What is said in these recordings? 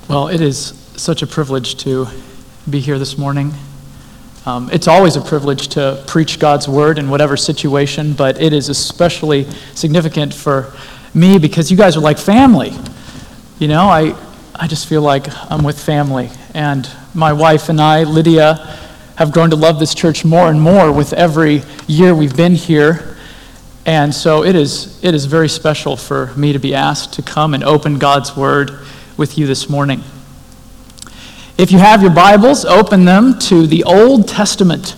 Well, it is such a privilege to be here this morning. It's always a privilege to preach God's word in whatever situation, but it is especially significant for me because you guys are like family. You know, I just feel like I'm with family. And my wife and I, Lydia, have grown to love this church more and more with every year we've been here. And so it is very special for me to be asked to come and open God's word with you this morning. If you have your Bibles, open them to the Old Testament.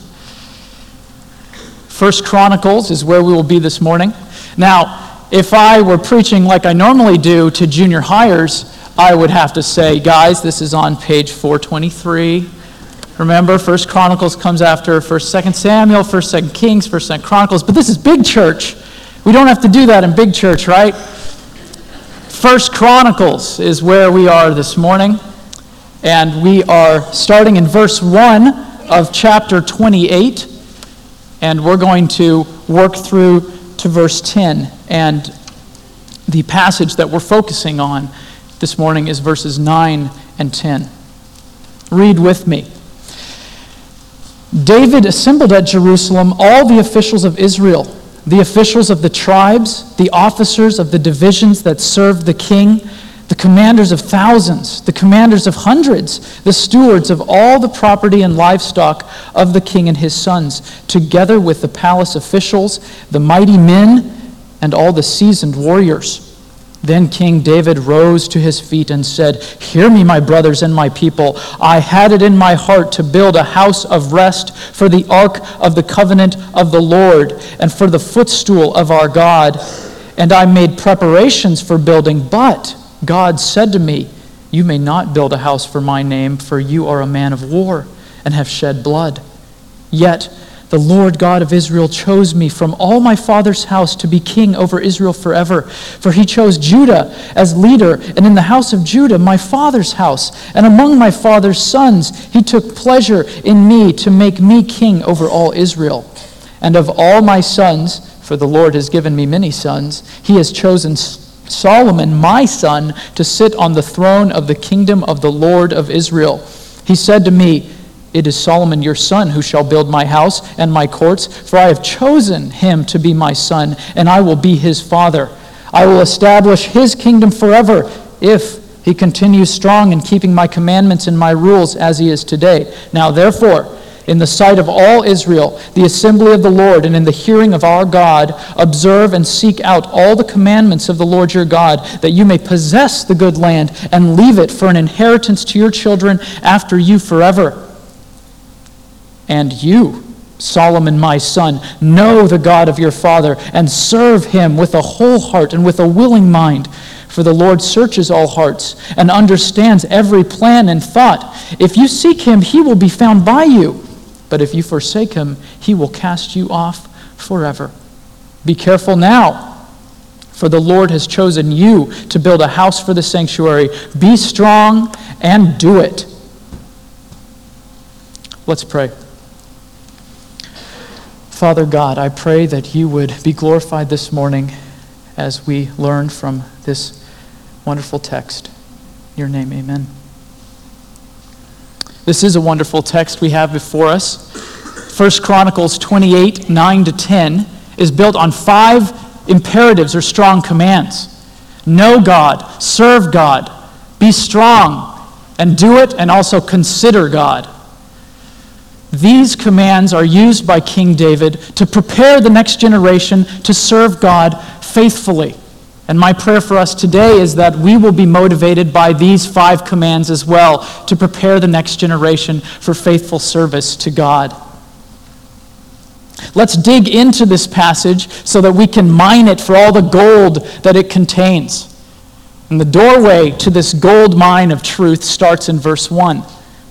1 Chronicles is where we will be this morning. Now, if I were preaching like I normally do to junior hires, I would have to say, guys, this is on page 423. Remember, 1 Chronicles comes after 1st, 2nd Samuel, 1st, 2nd Kings, 1st, 2nd Chronicles. But this is big church. We don't have to do that in big church, right? 1 Chronicles is where we are this morning. And we are starting in verse 1 of chapter 28. And we're going to work through to verse 10. And the passage that we're focusing on this morning is verses 9 and 10. Read with me. David assembled at Jerusalem all the officials of Israel, the officials of the tribes, the officers of the divisions that served the king, the commanders of thousands, the commanders of hundreds, the stewards of all the property and livestock of the king and his sons, together with the palace officials, the mighty men, and all the seasoned warriors. Then King David rose to his feet and said, "Hear me, my brothers and my people. I had it in my heart to build a house of rest for the ark of the covenant of the Lord and for the footstool of our God. And I made preparations for building, but God said to me, 'You may not build a house for my name, for you are a man of war and have shed blood.' Yet the Lord God of Israel chose me from all my father's house to be king over Israel forever. For he chose Judah as leader, and in the house of Judah, my father's house. And among my father's sons, he took pleasure in me to make me king over all Israel. And of all my sons, for the Lord has given me many sons, he has chosen Solomon, my son, to sit on the throne of the kingdom of the Lord of Israel. He said to me, 'It is Solomon your son who shall build my house and my courts, for I have chosen him to be my son, and I will be his father. I will establish his kingdom forever if he continues strong in keeping my commandments and my rules as he is today. Now therefore, in the sight of all Israel, the assembly of the Lord, and in the hearing of our God, observe and seek out all the commandments of the Lord your God, that you may possess the good land and leave it for an inheritance to your children after you forever. And you, Solomon my son, know the God of your father, and serve him with a whole heart and with a willing mind. For the Lord searches all hearts and understands every plan and thought. If you seek him, he will be found by you. But if you forsake him, he will cast you off forever. Be careful now, for the Lord has chosen you to build a house for the sanctuary. Be strong and do it." Let's pray. Father God, I pray that you would be glorified this morning as we learn from this wonderful text. In your name, amen. This is a wonderful text we have before us. 1 Chronicles 28, 9 to 10 is built on 5 imperatives or strong commands. Know God, serve God, be strong, and do it, and also consider God. These commands are used by King David to prepare the next generation to serve God faithfully. And my prayer for us today is that we will be motivated by these 5 commands as well to prepare the next generation for faithful service to God. Let's dig into this passage so that we can mine it for all the gold that it contains. And the doorway to this gold mine of truth starts in verse 1.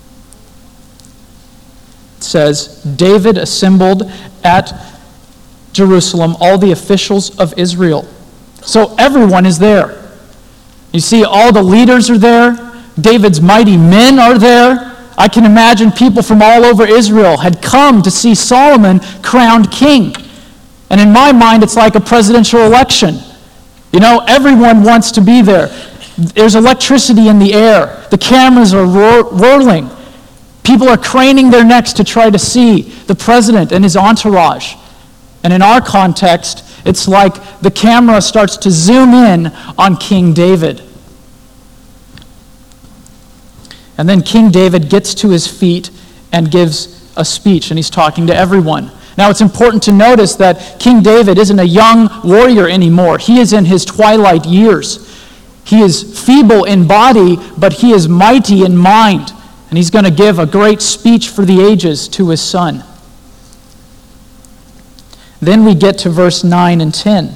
It says, David assembled at Jerusalem all the officials of Israel. So everyone is there. You see, all the leaders are there. David's mighty men are there. I can imagine people from all over Israel had come to see Solomon crowned king. And in my mind, it's like a presidential election. You know, everyone wants to be there. There's electricity in the air. The cameras are whirling. People are craning their necks to try to see the president and his entourage. And in our context, it's like the camera starts to zoom in on King David. And then King David gets to his feet and gives a speech, and he's talking to everyone. Now, it's important to notice that King David isn't a young warrior anymore. He is in his twilight years. He is feeble in body, but he is mighty in mind. And he's going to give a great speech for the ages to his son. Then we get to verse 9 and 10.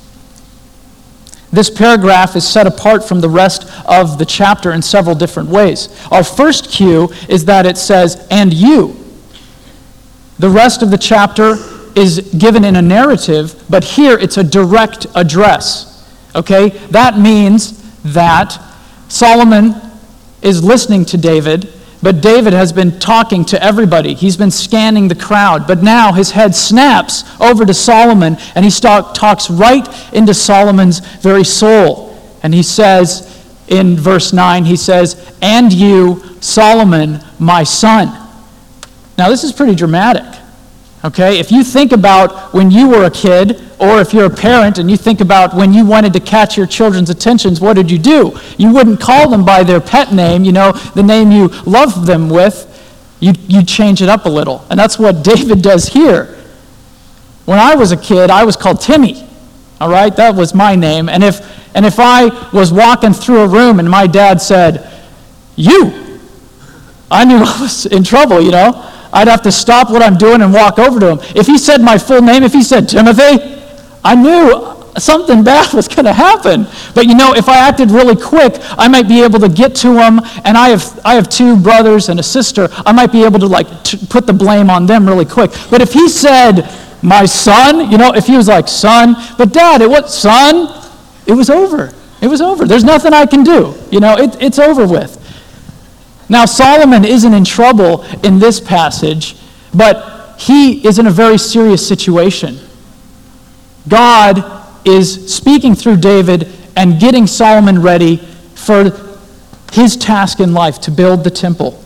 This paragraph is set apart from the rest of the chapter in several different ways. Our first cue is that it says, "and you." The rest of the chapter is given in a narrative, but here it's a direct address. Okay? That means that Solomon is listening to David, but David has been talking to everybody. He's been scanning the crowd, but now his head snaps over to Solomon, and he talks right into Solomon's very soul. And he says, in verse 9, he says, "And you, Solomon, my son." Now, this is pretty dramatic, okay? If you think about when you were a kid, or if you're a parent and you think about when you wanted to catch your children's attentions, what did you do? You wouldn't call them by their pet name, the name you loved them with. You'd change it up a little. And that's what David does here. When I was a kid, I was called Timmy, all right? That was my name. And if I was walking through a room and my dad said, "You," I knew I was in trouble, I'd have to stop what I'm doing and walk over to him. If he said my full name, if he said Timothy, I knew something bad was going to happen. But if I acted really quick, I might be able to get to him. And I have two brothers and a sister. I might be able to put the blame on them really quick. But if he said my son, if he was like son, but Dad, son, it was over. It was over. There's nothing I can do. It's over with. Now, Solomon isn't in trouble in this passage, but he is in a very serious situation. God is speaking through David and getting Solomon ready for his task in life, to build the temple.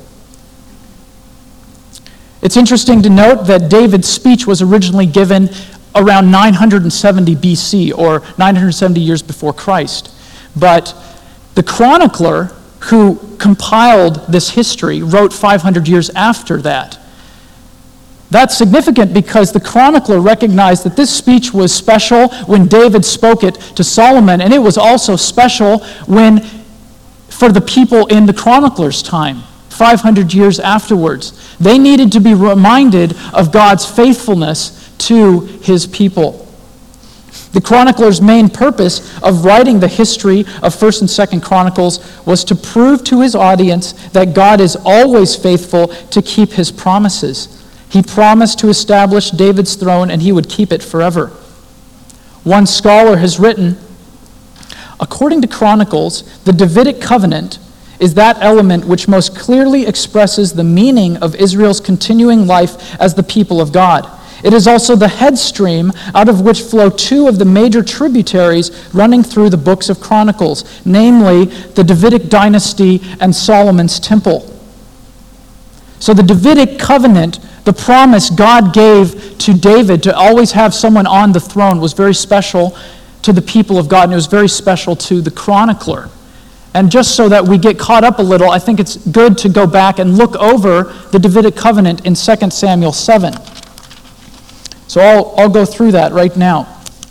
It's interesting to note that David's speech was originally given around 970 BC, or 970 years before Christ. But the chronicler who compiled this history wrote 500 years after that. That's significant because the chronicler recognized that this speech was special when David spoke it to Solomon, and it was also special for the people in the chronicler's time, 500 years afterwards. They needed to be reminded of God's faithfulness to his people. The chronicler's main purpose of writing the history of 1st and 2nd Chronicles was to prove to his audience that God is always faithful to keep his promises. He promised to establish David's throne, and he would keep it forever. One scholar has written, according to Chronicles, the Davidic covenant is that element which most clearly expresses the meaning of Israel's continuing life as the people of God. It is also the headstream out of which flow two of the major tributaries running through the books of Chronicles, namely the Davidic dynasty and Solomon's temple. So the Davidic covenant, the promise God gave to David to always have someone on the throne, was very special to the people of God, and it was very special to the chronicler. And just so that we get caught up a little, I think it's good to go back and look over the Davidic covenant in 2 Samuel 7. So I'll go through that right now.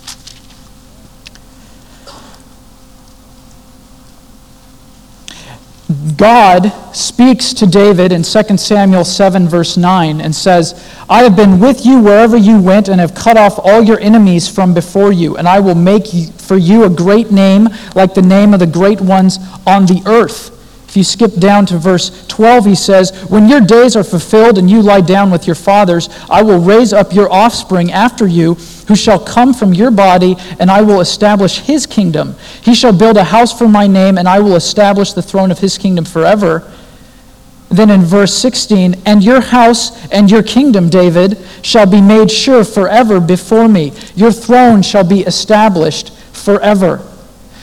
God speaks to David in 2 Samuel 7, verse 9, and says, "I have been with you wherever you went and have cut off all your enemies from before you, and I will make for you a great name like the name of the great ones on the earth." If you skip down to verse 12, he says, "When your days are fulfilled and you lie down with your fathers, I will raise up your offspring after you, who shall come from your body, and I will establish his kingdom. He shall build a house for my name, and I will establish the throne of his kingdom forever." Then in verse 16, "And your house and your kingdom, David, shall be made sure forever before me. Your throne shall be established forever."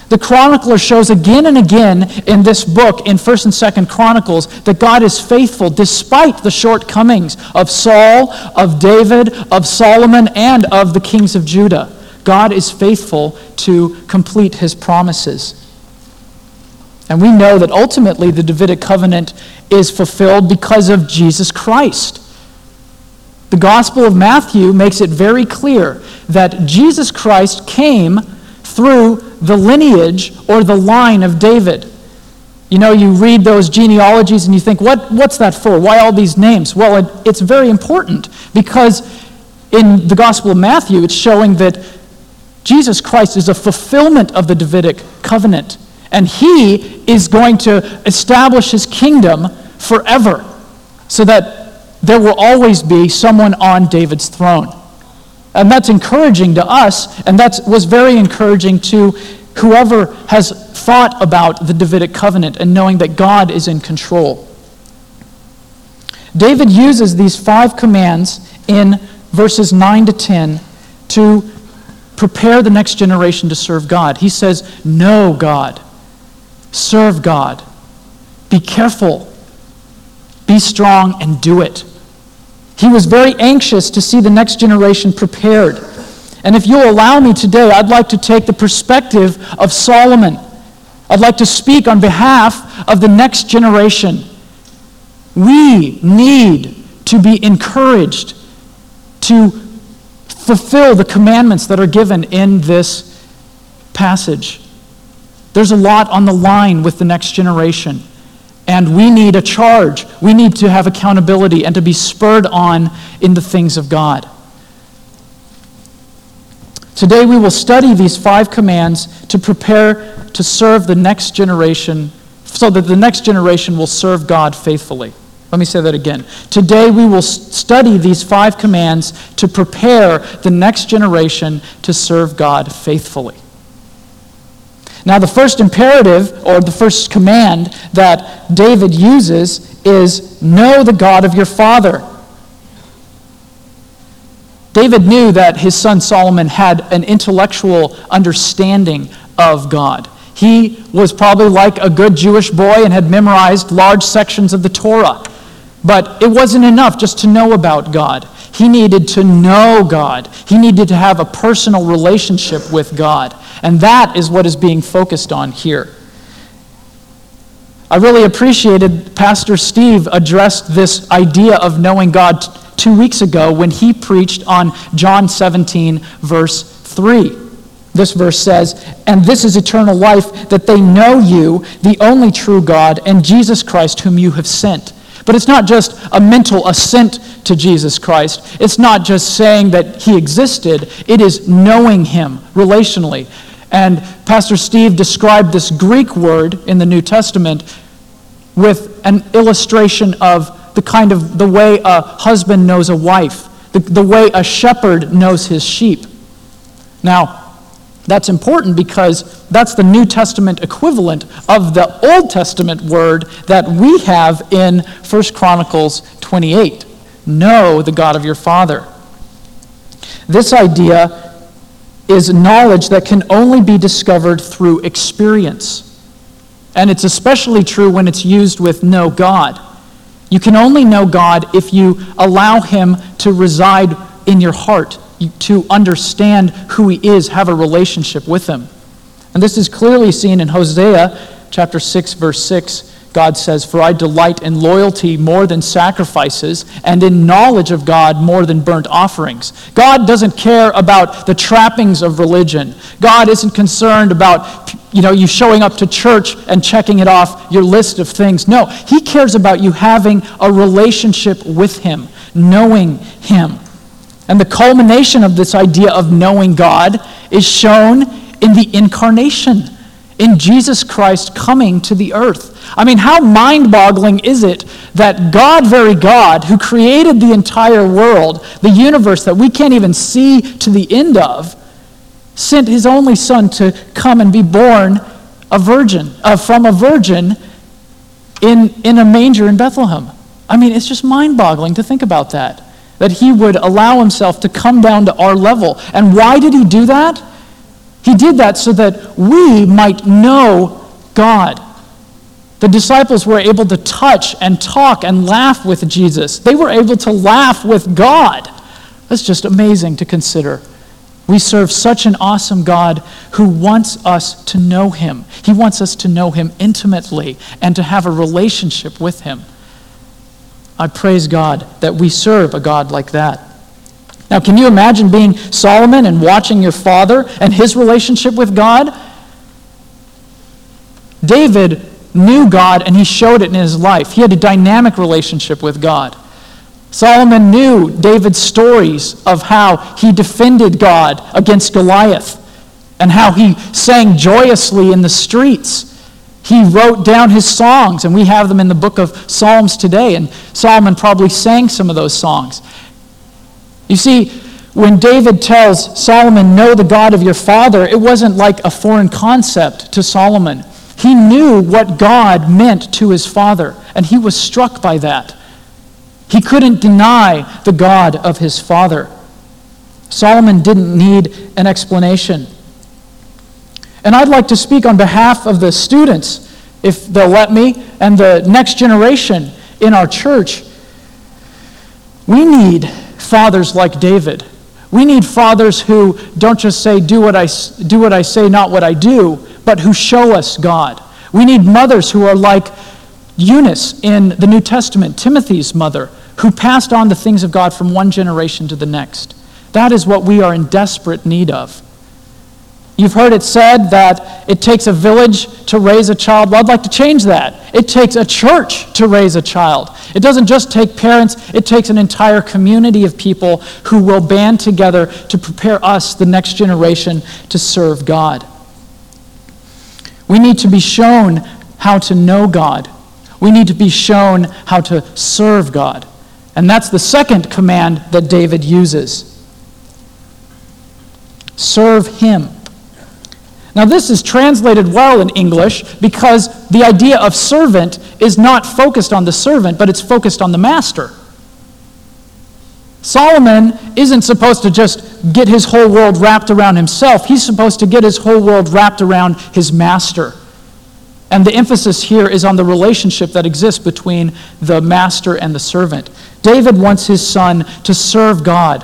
The chronicler shows again and again in this book, in 1st and 2nd Chronicles, that God is faithful despite the shortcomings of Saul, of David, of Solomon, and of the kings of Judah. God is faithful to complete his promises. And we know that ultimately the Davidic covenant is fulfilled because of Jesus Christ. The Gospel of Matthew makes it very clear that Jesus Christ came through the lineage or the line of David. You know, you read those genealogies and you think, what's that for? Why all these names? Well, it's very important because in the Gospel of Matthew, it's showing that Jesus Christ is a fulfillment of the Davidic covenant. And he is going to establish his kingdom forever so that there will always be someone on David's throne. And that's encouraging to us, and that was very encouraging to whoever has thought about the Davidic covenant and knowing that God is in control. David uses these 5 commands in verses 9 to 10 to prepare the next generation to serve God. He says, know God, serve God, be careful, be strong, and do it. He was very anxious to see the next generation prepared. And if you'll allow me today, I'd like to take the perspective of Solomon. I'd like to speak on behalf of the next generation. We need to be encouraged to fulfill the commandments that are given in this passage. There's a lot on the line with the next generation. And we need a charge. We need to have accountability and to be spurred on in the things of God. Today we will study these 5 commands to prepare to serve the next generation so that the next generation will serve God faithfully. Let me say that again. Today we will study these 5 commands to prepare the next generation to serve God faithfully. Now, the first imperative, or the first command that David uses is, know the God of your father. David knew that his son Solomon had an intellectual understanding of God. He was probably like a good Jewish boy and had memorized large sections of the Torah. But it wasn't enough just to know about God. He needed to know God. He needed to have a personal relationship with God. And that is what is being focused on here. I really appreciated Pastor Steve addressed this idea of knowing God 2 weeks ago when he preached on John 17, verse 3. This verse says, "And this is eternal life, that they know you, the only true God, and Jesus Christ whom you have sent." But it's not just a mental assent to Jesus Christ. It's not just saying that he existed. It is knowing him relationally. And Pastor Steve described this Greek word in the New Testament with an illustration of the way a husband knows a wife, the way a shepherd knows his sheep. Now, that's important because that's the New Testament equivalent of the Old Testament word that we have in 1 Chronicles 28. Know the God of your father. This idea is knowledge that can only be discovered through experience. And it's especially true when it's used with know God. You can only know God if you allow him to reside in your heart, to understand who he is, have a relationship with him. And this is clearly seen in Hosea chapter 6, verse 6. God says, "For I delight in loyalty more than sacrifices, and in knowledge of God more than burnt offerings." God doesn't care about the trappings of religion. God isn't concerned about, you showing up to church and checking it off your list of things. No, he cares about you having a relationship with him, knowing him. And the culmination of this idea of knowing God is shown in the incarnation, in Jesus Christ coming to the earth. I mean, how mind-boggling is it that God, very God, who created the entire world, the universe that we can't even see to the end of, sent his only son to come and be born from a virgin in a manger in Bethlehem. I mean, it's just mind-boggling to think about that he would allow himself to come down to our level. And why did he do that? He did that so that we might know God. The disciples were able to touch and talk and laugh with Jesus. They were able to laugh with God. That's just amazing to consider. We serve such an awesome God who wants us to know him. He wants us to know him intimately and to have a relationship with him. I praise God that we serve a God like that. Now, can you imagine being Solomon and watching your father and his relationship with God? David knew God and he showed it in his life. He had a dynamic relationship with God. Solomon knew David's stories of how he defended God against Goliath and how he sang joyously in the streets. He wrote down his songs, and we have them in the book of Psalms today, and Solomon probably sang some of those songs. You see, when David tells Solomon, know the God of your father, it wasn't like a foreign concept to Solomon. He knew what God meant to his father, and he was struck by that. He couldn't deny the God of his father. Solomon didn't need an explanation. And I'd like to speak on behalf of the students, if they'll let me, and the next generation in our church. We need fathers like David. We need fathers who don't just say, do what I say, not what I do, but who show us God. We need mothers who are like Eunice in the New Testament, Timothy's mother, who passed on the things of God from one generation to the next. That is what we are in desperate need of. You've heard it said that it takes a village to raise a child. Well, I'd like to change that. It takes a church to raise a child. It doesn't just take parents, it takes an entire community of people who will band together to prepare us, the next generation, to serve God. We need to be shown how to know God. We need to be shown how to serve God. And that's the second command that David uses. Serve him. Now, this is translated well in English because the idea of servant is not focused on the servant, but it's focused on the master. Solomon isn't supposed to just get his whole world wrapped around himself. He's supposed to get his whole world wrapped around his master. And the emphasis here is on the relationship that exists between the master and the servant. David wants his son to serve God.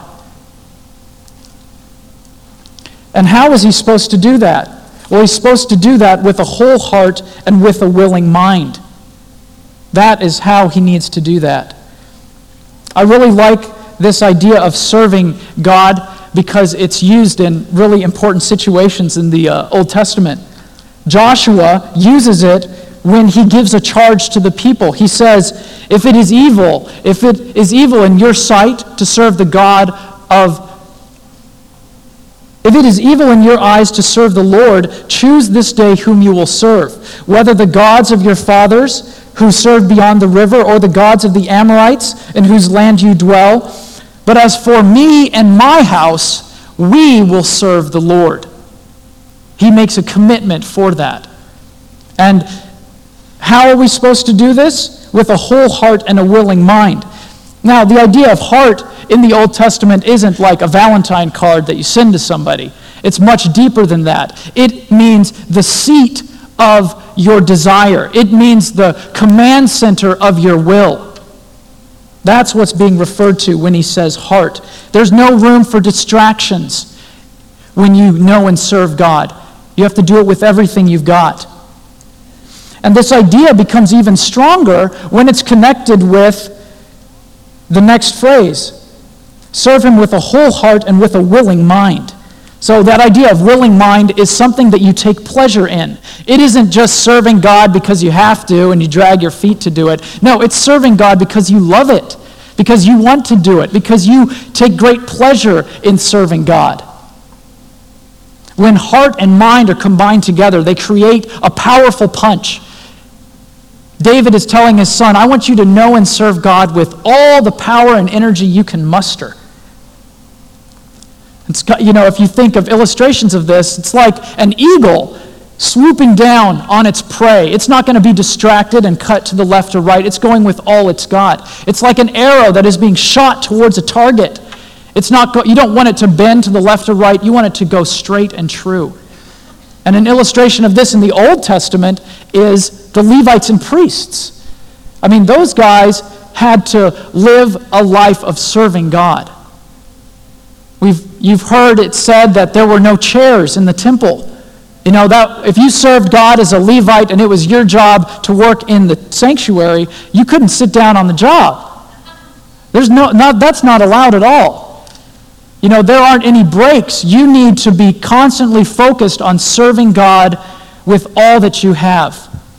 And how is he supposed to do that? Well, he's supposed to do that with a whole heart and with a willing mind. That is how he needs to do that. I really like this idea of serving God because it's used in really important situations in the Old Testament. Joshua uses it when he gives a charge to the people. He says, if it is evil in your sight to serve the God of If it is evil in your eyes to serve the Lord, choose this day whom you will serve, whether the gods of your fathers who served beyond the river, or the gods of the Amorites in whose land you dwell. But as for me and my house, we will serve the Lord. He makes a commitment for that. And how are we supposed to do this? With a whole heart and a willing mind. Now, the idea of heart in the Old Testament isn't like a Valentine card that you send to somebody. It's much deeper than that. It means the seat of your desire. It means the command center of your will. That's what's being referred to when he says heart. There's no room for distractions when you know and serve God. You have to do it with everything you've got. And this idea becomes even stronger when it's connected with the next phrase. Serve him with a whole heart and with a willing mind. So that idea of willing mind is something that you take pleasure in. It isn't just serving God because you have to and you drag your feet to do it. No, it's serving God because you love it, because you want to do it, because you take great pleasure in serving God. When heart and mind are combined together, they create a powerful punch. David is telling his son, I want you to know and serve God with all the power and energy you can muster. It's, if you think of illustrations of this, it's like an eagle swooping down on its prey. It's not going to be distracted and cut to the left or right. It's going with all it's got. It's like an arrow that is being shot towards a target. You don't want it to bend to the left or right. You want it to go straight and true. And an illustration of this in the Old Testament is the Levites and priests. I mean, those guys had to live a life of serving God. You've heard it said that there were no chairs in the temple. You know, that if you served God as a Levite and it was your job to work in the sanctuary, you couldn't sit down on the job. That's not allowed at all. You know, there aren't any breaks. You need to be constantly focused on serving God with all that you have.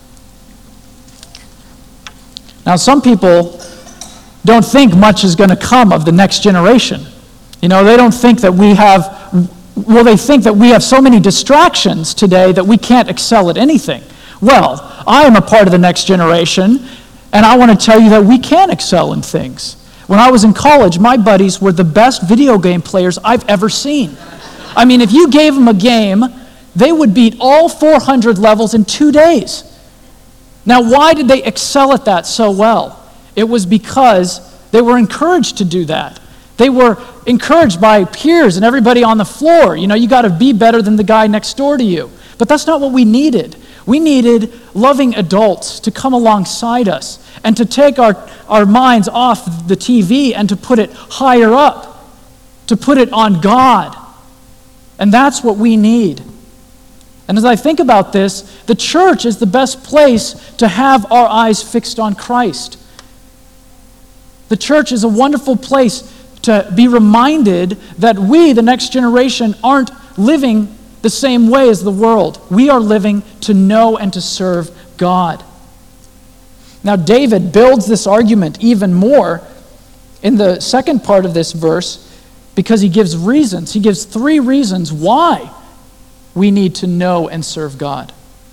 Now, some people don't think much is going to come of the next generation. You know, they don't think that they think that we have so many distractions today that we can't excel at anything. Well, I am a part of the next generation, and I want to tell you that we can excel in things. When I was in college, my buddies were the best video game players I've ever seen. I mean, if you gave them a game, they would beat all 400 levels in 2 days. Now, why did they excel at that so well? It was because they were encouraged to do that. They were encouraged by peers and everybody on the floor. You know, you got to be better than the guy next door to you. But that's not what we needed. We needed loving adults to come alongside us and to take our minds off the TV and to put it higher up, to put it on God. And that's what we need. And as I think about this, the church is the best place to have our eyes fixed on Christ. The church is a wonderful place to be reminded that we, the next generation, aren't living the same way as the world. We are living to know and to serve God. Now, David builds this argument even more in the second part of this verse because he gives reasons. He gives 3 reasons why we need to know and serve God.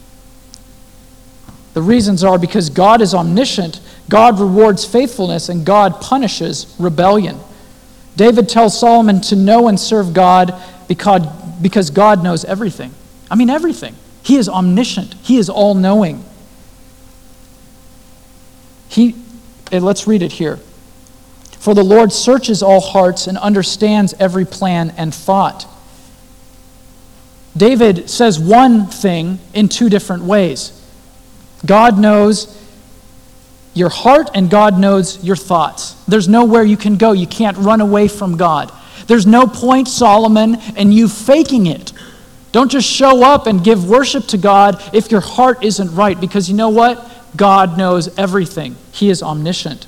The reasons are because God is omniscient, God rewards faithfulness, and God punishes rebellion. David tells Solomon to know and serve God because God knows everything. I mean, everything. He is omniscient. He is all-knowing. Let's read it here. For the Lord searches all hearts and understands every plan and thought. David says one thing in 2 different ways. God knows your heart and God knows your thoughts. There's nowhere you can go. You can't run away from God. There's no point, Solomon, in you faking it. Don't just show up and give worship to God if your heart isn't right, because you know what? God knows everything. He is omniscient.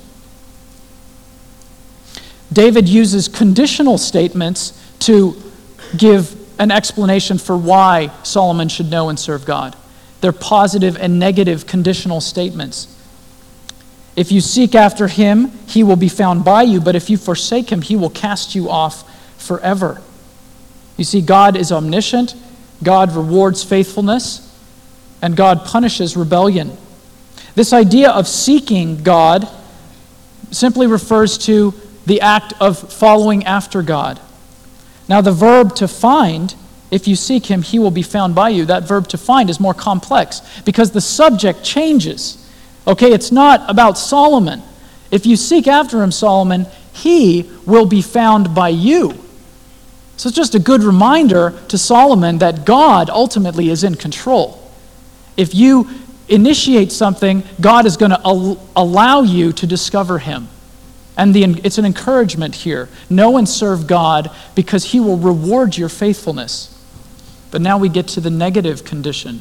David uses conditional statements to give an explanation for why Solomon should know and serve God. They're positive and negative conditional statements. If you seek after him, he will be found by you, but if you forsake him, he will cast you off forever. You see, God is omniscient, God rewards faithfulness, and God punishes rebellion. This idea of seeking God simply refers to the act of following after God. Now, the verb to find, if you seek him, he will be found by you. That verb to find is more complex because the subject changes. Okay, it's not about Solomon. If you seek after him, Solomon, he will be found by you. So it's just a good reminder to Solomon that God ultimately is in control. If you initiate something, God is going to allow you to discover him. And it's an encouragement here. Know and serve God because he will reward your faithfulness. But now we get to the negative condition.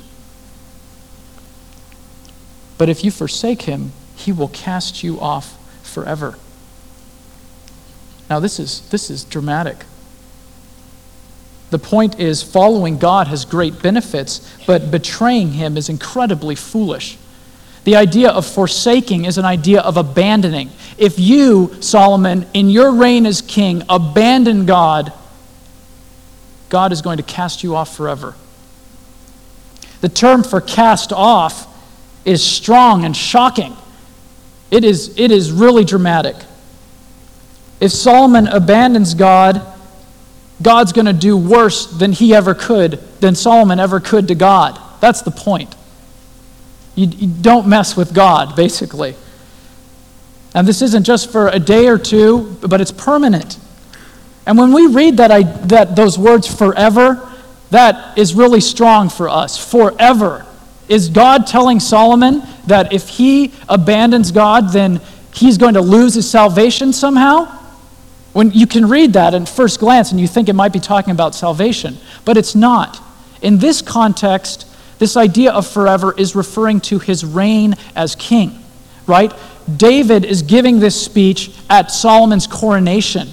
But if you forsake him, he will cast you off forever. Now this is dramatic. The point is, following God has great benefits, but betraying him is incredibly foolish. The idea of forsaking is an idea of abandoning. If you, Solomon, in your reign as king, abandon God, God is going to cast you off forever. The term for cast off is strong and shocking. It is really dramatic. If Solomon abandons God, God's going to do worse than Solomon ever could to God. That's the point. You don't mess with God, basically. And this isn't just for a day or two, but it's permanent. And when we read those words forever, that is really strong for us. Forever. Is God telling Solomon that if he abandons God, then he's going to lose his salvation somehow? When you can read that at first glance and you think it might be talking about salvation, but it's not. In this context, this idea of forever is referring to his reign as king, right? David is giving this speech at Solomon's coronation.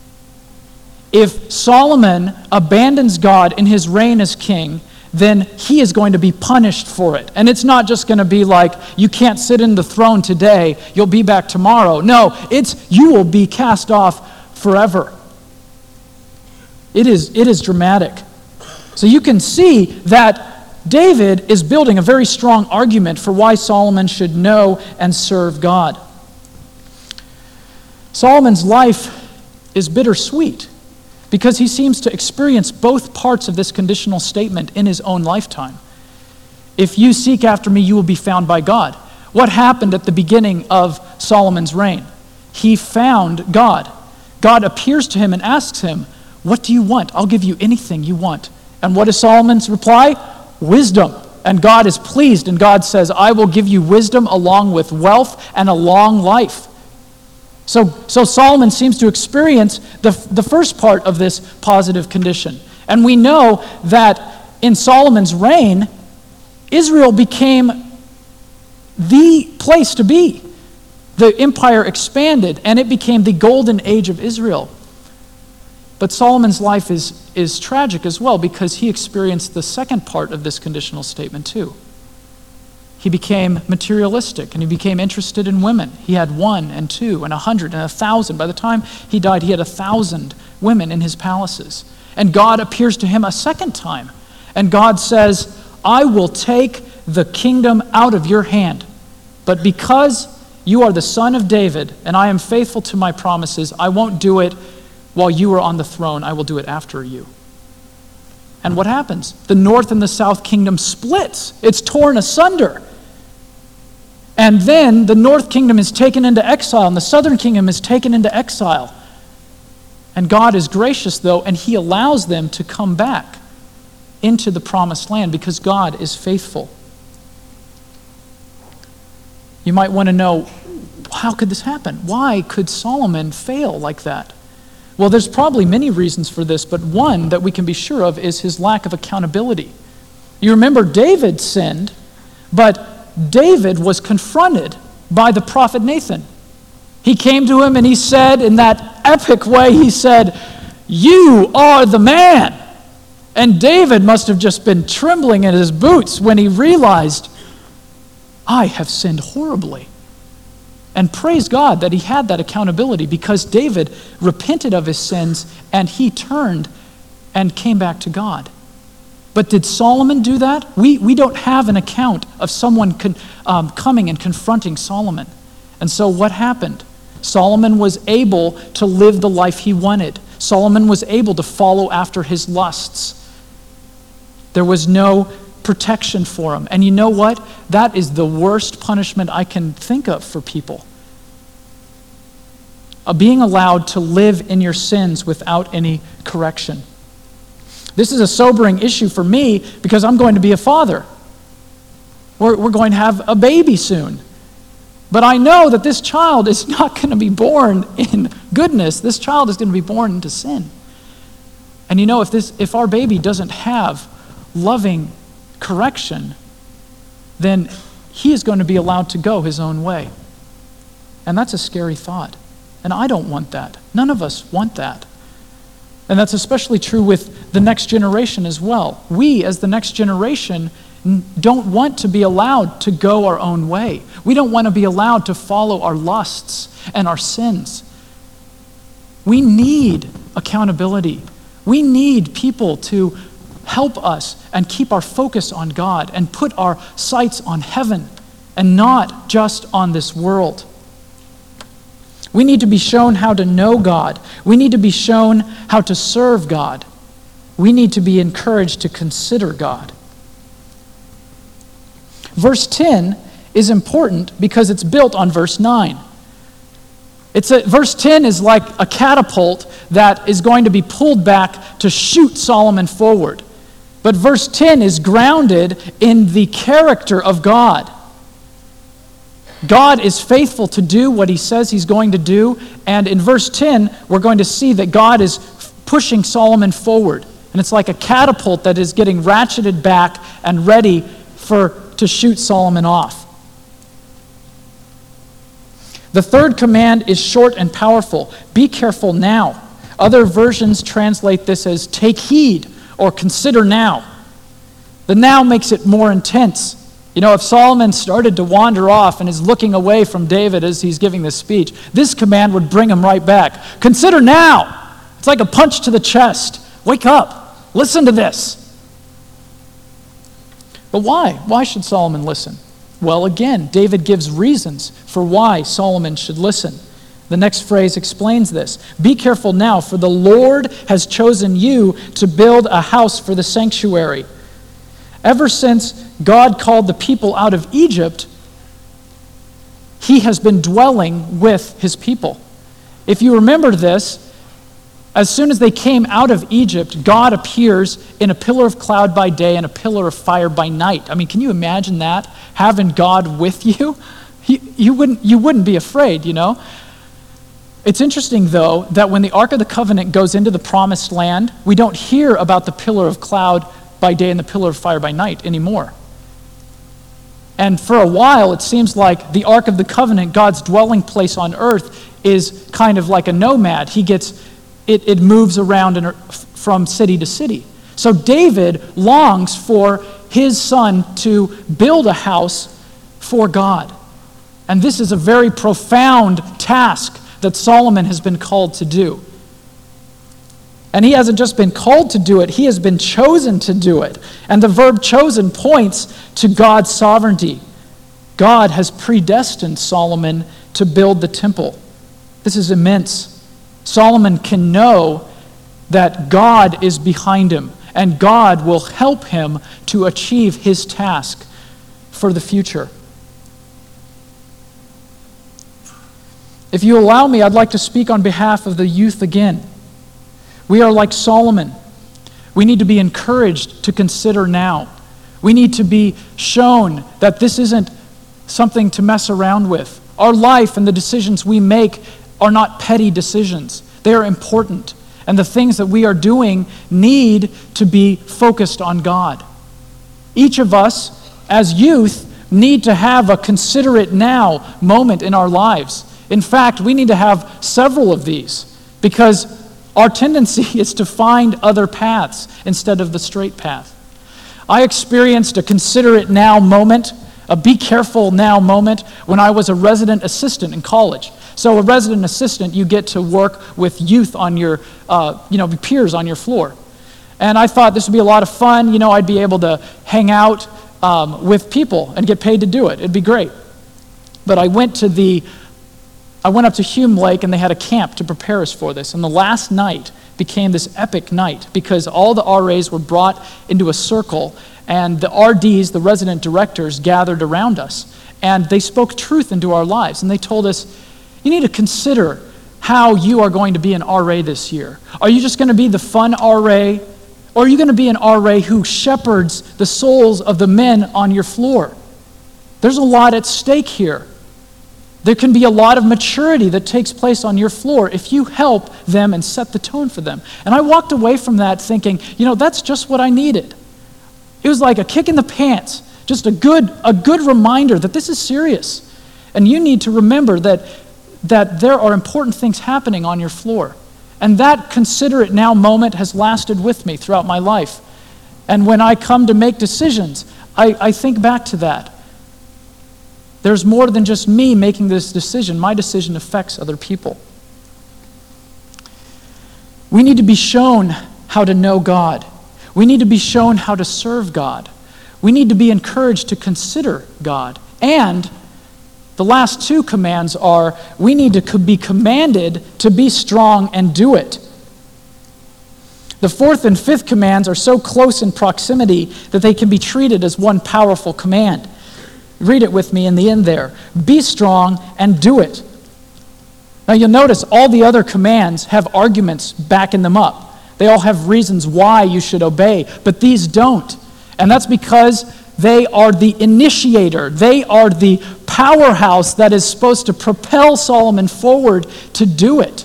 If Solomon abandons God in his reign as king, then he is going to be punished for it. And it's not just going to be like, you can't sit in the throne today, you'll be back tomorrow. No, it's you will be cast off forever. It is dramatic. So you can see that David is building a very strong argument for why Solomon should know and serve God. Solomon's life is bittersweet because he seems to experience both parts of this conditional statement in his own lifetime. If you seek after me, you will be found by God. What happened at the beginning of Solomon's reign? He found God. God appears to him and asks him, "What do you want? I'll give you anything you want." And what is Solomon's reply? Wisdom. And God is pleased, and God says, "I will give you wisdom along with wealth and a long life." So Solomon seems to experience the first part of this positive condition. And we know that in Solomon's reign, Israel became the place to be. The empire expanded, and it became the golden age of Israel. But Solomon's life is tragic as well because he experienced the second part of this conditional statement too. He became materialistic and he became interested in women. He had 1 and 2 and 100 and 1,000. By the time he died, he had 1,000 women in his palaces. And God appears to him a second time. And God says, "I will take the kingdom out of your hand. But because you are the son of David and I am faithful to my promises, I won't do it while you are on the throne. I will do it after you." And what happens? The north and the south kingdom splits. It's torn asunder. And then the north kingdom is taken into exile, and the southern kingdom is taken into exile. And God is gracious, though, and he allows them to come back into the promised land because God is faithful. You might want to know, how could this happen? Why could Solomon fail like that? Well, there's probably many reasons for this, but one that we can be sure of is his lack of accountability. You remember David sinned, but David was confronted by the prophet Nathan. He came to him and he said, in that epic way, he said, "You are the man." And David must have just been trembling in his boots when he realized, "I have sinned horribly." And praise God that he had that accountability because David repented of his sins and he turned and came back to God. But did Solomon do that? We don't have an account of someone coming and confronting Solomon. And so what happened? Solomon was able to live the life he wanted. Solomon was able to follow after his lusts. There was no protection for him. And you know what? That is the worst punishment I can think of for people. Being allowed to live in your sins without any correction. This is a sobering issue for me because I'm going to be a father. We're going to have a baby soon. But I know that this child is not going to be born in goodness. This child is going to be born into sin. And you know, if our baby doesn't have loving correction, then he is going to be allowed to go his own way. And that's a scary thought. And I don't want that. None of us want that. And that's especially true with the next generation as well. We, as the next generation, don't want to be allowed to go our own way. We don't want to be allowed to follow our lusts and our sins. We need accountability. We need people to help us and keep our focus on God and put our sights on heaven and not just on this world. We need to be shown how to know God. We need to be shown how to serve God. We need to be encouraged to consider God. Verse 10 is important because it's built on verse 9. Verse 10 is like a catapult that is going to be pulled back to shoot Solomon forward. But verse 10 is grounded in the character of God. God is faithful to do what he says he's going to do. And in verse 10, we're going to see that God is pushing Solomon forward. And it's like a catapult that is getting ratcheted back and ready to shoot Solomon off. The third command is short and powerful. Be careful now. Other versions translate this as take heed or consider now. The now makes it more intense. You know, if Solomon started to wander off and is looking away from David as he's giving this speech, this command would bring him right back. Consider now. It's like a punch to the chest. Wake up. Listen to this. But why? Why should Solomon listen? Well, again, David gives reasons for why Solomon should listen. The next phrase explains this. Be careful now, for the Lord has chosen you to build a house for the sanctuary. Ever since God called the people out of Egypt, he has been dwelling with his people. If you remember this, as soon as they came out of Egypt, God appears in a pillar of cloud by day and a pillar of fire by night. I mean, can you imagine that? Having God with you? You wouldn't be afraid, you know? It's interesting, though, that when the Ark of the Covenant goes into the promised land, we don't hear about the pillar of cloud by day and the pillar of fire by night anymore. And for a while, it seems like the Ark of the Covenant, God's dwelling place on earth, is kind of like a nomad. It moves around from city to city. So David longs for his son to build a house for God. And this is a very profound task that Solomon has been called to do. And he hasn't just been called to do it, he has been chosen to do it. And the verb chosen points to God's sovereignty. God has predestined Solomon to build the temple. This is immense. Solomon can know that God is behind him, and God will help him to achieve his task for the future. If you allow me, I'd like to speak on behalf of the youth again. We are like Solomon. We need to be encouraged to consider now. We need to be shown that this isn't something to mess around with. Our life and the decisions we make are not petty decisions. They are important. And the things that we are doing need to be focused on God. Each of us, as youth, need to have a consider it now moment in our lives. In fact, we need to have several of these because our tendency is to find other paths instead of the straight path. I experienced a consider it now moment, a be careful now moment when I was a resident assistant in college. So a resident assistant, you get to work with youth on your, peers on your floor. And I thought this would be a lot of fun. You know, I'd be able to hang out with people and get paid to do it. It'd be great. But I went up to Hume Lake and they had a camp to prepare us for this. And the last night became this epic night because all the RAs were brought into a circle and the RDs, the resident directors, gathered around us. And they spoke truth into our lives. And they told us, you need to consider how you are going to be an RA this year. Are you just going to be the fun RA? Or are you going to be an RA who shepherds the souls of the men on your floor? There's a lot at stake here. There can be a lot of maturity that takes place on your floor if you help them and set the tone for them. And I walked away from that thinking, that's just what I needed. It was like a kick in the pants, just a good reminder that this is serious. And you need to remember that there are important things happening on your floor. And that consider it now moment has lasted with me throughout my life. And when I come to make decisions, I think back to that. There's more than just me making this decision. My decision affects other people. We need to be shown how to know God. We need to be shown how to serve God. We need to be encouraged to consider God. And the last two commands are, we need to be commanded to be strong and do it. The fourth and fifth commands are so close in proximity that they can be treated as one powerful command. Read it with me in the end there. Be strong and do it. Now you'll notice all the other commands have arguments backing them up. They all have reasons why you should obey, but these don't. And that's because they are the initiator. They are the powerhouse that is supposed to propel Solomon forward to do it.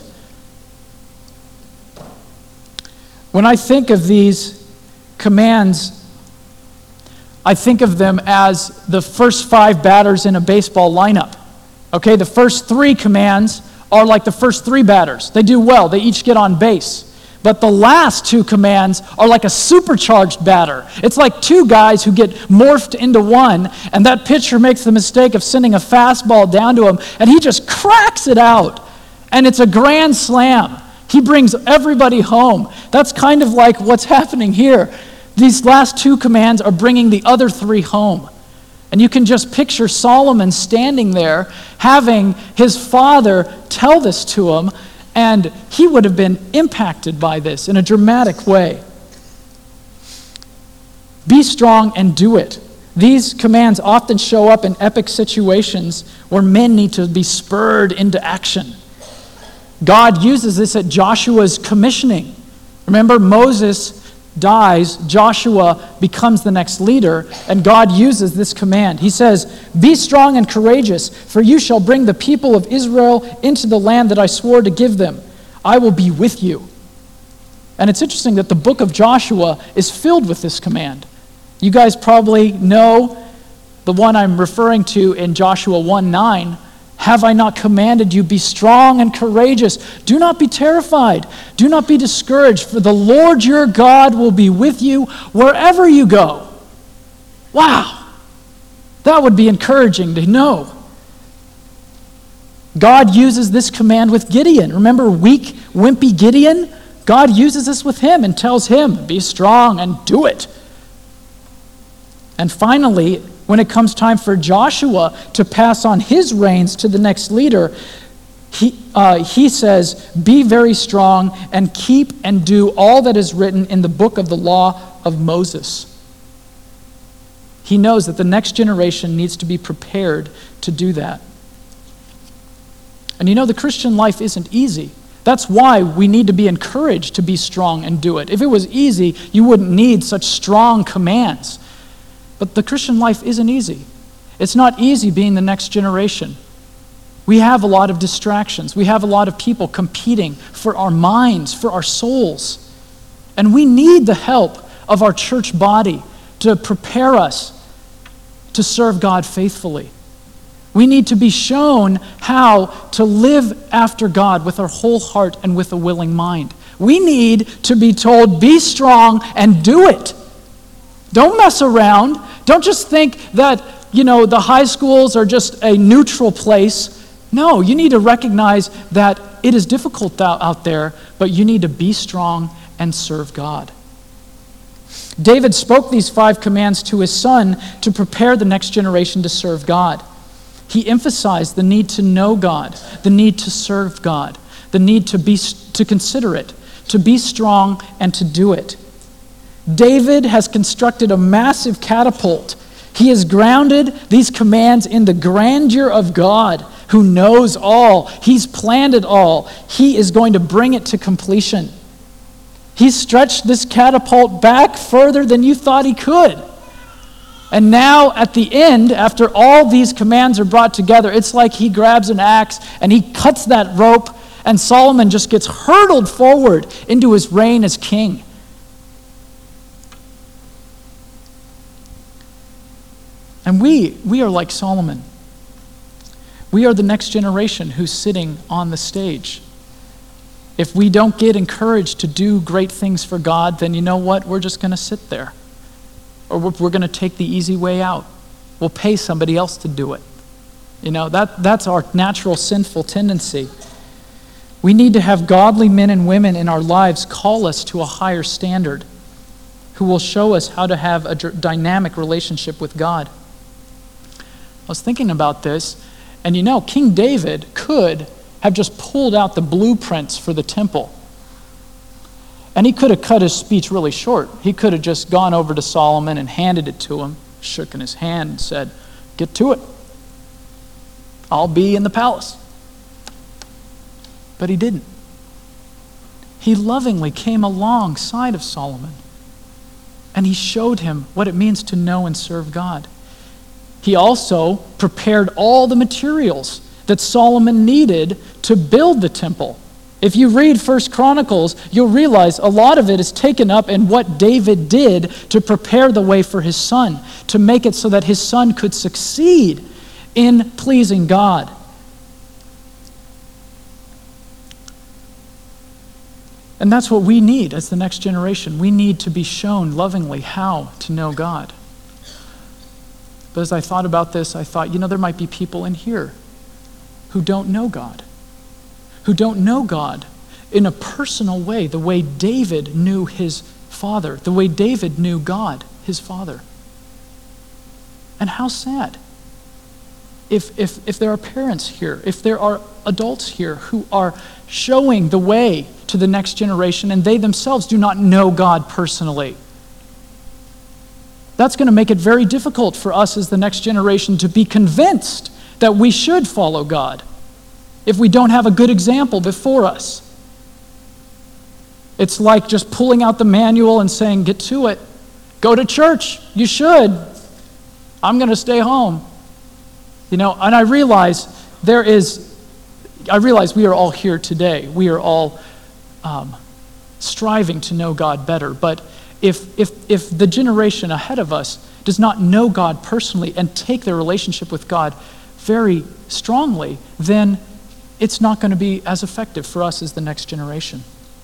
When I think of these commands, I think of them as the first 5 batters in a baseball lineup. Okay, the first 3 commands are like the first 3 batters. They do well. They each get on base. But the last 2 commands are like a supercharged batter. It's like 2 guys who get morphed into one, and that pitcher makes the mistake of sending a fastball down to him, and he just cracks it out. And it's a grand slam. He brings everybody home. That's kind of like what's happening here. These last 2 commands are bringing the other 3 home. And you can just picture Solomon standing there, having his father tell this to him, and he would have been impacted by this in a dramatic way. Be strong and do it. These commands often show up in epic situations where men need to be spurred into action. God uses this at Joshua's commissioning. Remember, Moses dies, Joshua becomes the next leader, and God uses this command. He says, "Be strong and courageous, for you shall bring the people of Israel into the land that I swore to give them. I will be with you." And it's interesting that the book of Joshua is filled with this command. You guys probably know the one I'm referring to in Joshua 1:9. "Have I not commanded you, be strong and courageous? Do not be terrified. Do not be discouraged, for the Lord your God will be with you wherever you go." Wow. That would be encouraging to know. God uses this command with Gideon. Remember weak, wimpy Gideon? God uses this with him and tells him, "Be strong and do it." And finally, when it comes time for Joshua to pass on his reins to the next leader, he says, "Be very strong and keep and do all that is written in the book of the law of Moses." He knows that the next generation needs to be prepared to do that. And you know, the Christian life isn't easy. That's why we need to be encouraged to be strong and do it. If it was easy, you wouldn't need such strong commands. But the Christian life isn't easy. It's not easy being the next generation. We have a lot of distractions. We have a lot of people competing for our minds, for our souls. And we need the help of our church body to prepare us to serve God faithfully. We need to be shown how to live after God with our whole heart and with a willing mind. We need to be told, "Be strong and do it." Don't mess around. Don't just think that, the high schools are just a neutral place. No, you need to recognize that it is difficult out there, but you need to be strong and serve God. David spoke these 5 commands to his son to prepare the next generation to serve God. He emphasized the need to know God, the need to serve God, the need to consider it, to be strong and to do it. David has constructed a massive catapult. He has grounded these commands in the grandeur of God, who knows all. He's planned it all. He is going to bring it to completion. He stretched this catapult back further than you thought he could. And now at the end, after all these commands are brought together, it's like he grabs an axe and he cuts that rope, and Solomon just gets hurtled forward into his reign as king. And we are like Solomon. We are the next generation who's sitting on the stage. If we don't get encouraged to do great things for God, then you know what? We're just going to sit there. Or we're going to take the easy way out. We'll pay somebody else to do it. That's our natural sinful tendency. We need to have godly men and women in our lives call us to a higher standard, who will show us how to have a dynamic relationship with God. I was thinking about this, and King David could have just pulled out the blueprints for the temple. And he could have cut his speech really short. He could have just gone over to Solomon and handed it to him, shook in his hand and said, "Get to it. I'll be in the palace." But he didn't. he lovingly came alongside of Solomon, and he showed him what it means to know and serve God. He also prepared all the materials that Solomon needed to build the temple. If you read 1 Chronicles, you'll realize a lot of it is taken up in what David did to prepare the way for his son, to make it so that his son could succeed in pleasing God. And that's what we need as the next generation. We need to be shown lovingly how to know God. But as I thought about this, I thought, there might be people in here who don't know God, who don't know God in a personal way, the way David knew his father, the way David knew God, his father. And how sad. If there are parents here, if there are adults here who are showing the way to the next generation and they themselves do not know God personally, that's going to make it very difficult for us as the next generation to be convinced that we should follow God if we don't have a good example before us. It's like just pulling out the manual and saying, get to it. Go to church. You should. I'm going to stay home. And I realize we are all here today. We are all striving to know God better. But if the generation ahead of us does not know God personally and take their relationship with God very strongly, then it's not going to be as effective for us as the next generation.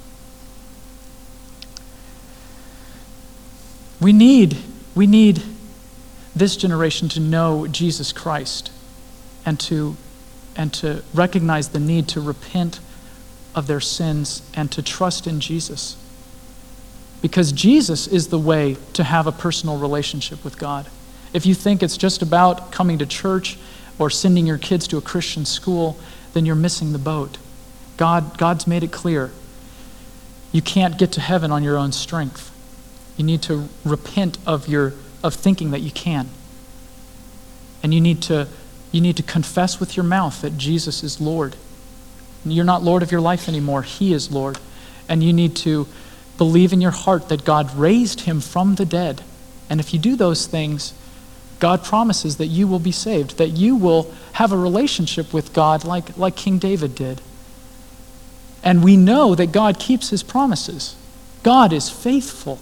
We need this generation to know Jesus Christ and to recognize the need to repent of their sins and to trust in Jesus. Because Jesus is the way to have a personal relationship with God. If you think it's just about coming to church or sending your kids to a Christian school, then you're missing the boat. God's made it clear. You can't get to heaven on your own strength. You need to repent of thinking that you can. And you need to confess with your mouth that Jesus is Lord. You're not Lord of your life anymore. He is Lord. And you need to believe in your heart that God raised him from the dead. And if you do those things, God promises that you will be saved, that you will have a relationship with God like King David did. And we know that God keeps his promises. God is faithful.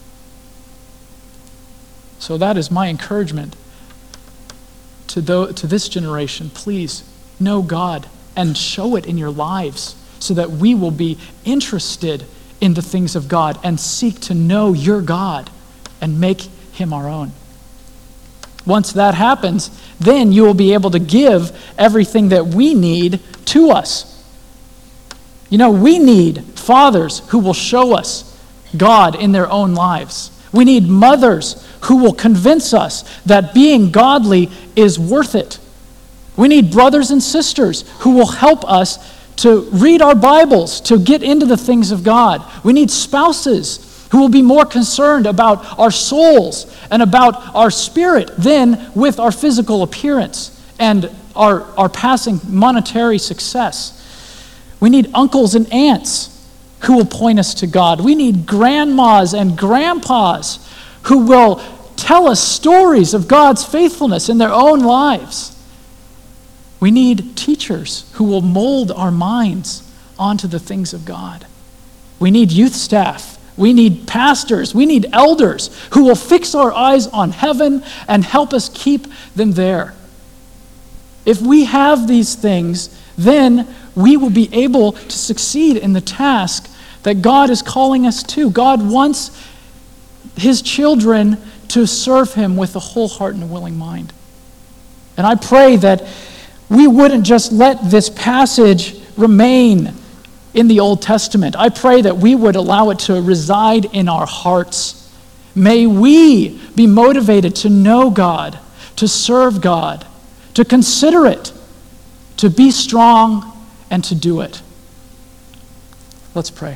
So that is my encouragement to this generation. Please know God and show it in your lives so that we will be interested in the things of God and seek to know your God and make him our own. Once that happens, then you will be able to give everything that we need to us. We need fathers who will show us God in their own lives. We need mothers who will convince us that being godly is worth it. We need brothers and sisters who will help us to read our Bibles, to get into the things of God. We need spouses who will be more concerned about our souls and about our spirit than with our physical appearance and our passing monetary success. We need uncles and aunts who will point us to God. We need grandmas and grandpas who will tell us stories of God's faithfulness in their own lives. We need teachers who will mold our minds onto the things of God. We need youth staff. We need pastors. We need elders who will fix our eyes on heaven and help us keep them there. If we have these things, then we will be able to succeed in the task that God is calling us to. God wants his children to serve him with a whole heart and a willing mind. And I pray that we wouldn't just let this passage remain in the Old Testament. I pray that we would allow it to reside in our hearts. May we be motivated to know God, to serve God, to consider it, to be strong, and to do it. Let's pray.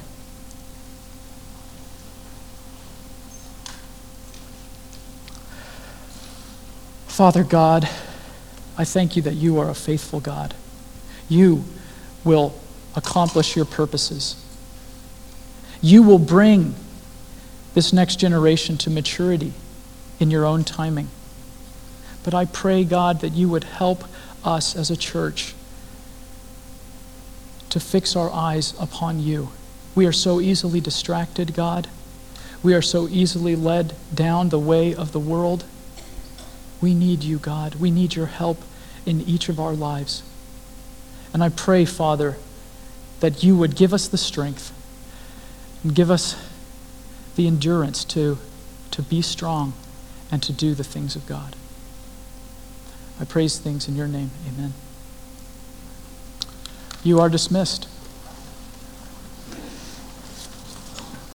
Father God, I thank you that you are a faithful God. You will accomplish your purposes. You will bring this next generation to maturity in your own timing. But I pray, God, that you would help us as a church to fix our eyes upon you. We are so easily distracted, God. We are so easily led down the way of the world. We need you, God. We need your help in each of our lives. And I pray, Father, that you would give us the strength and give us the endurance to be strong and to do the things of God. I praise things in your name. Amen. You are dismissed.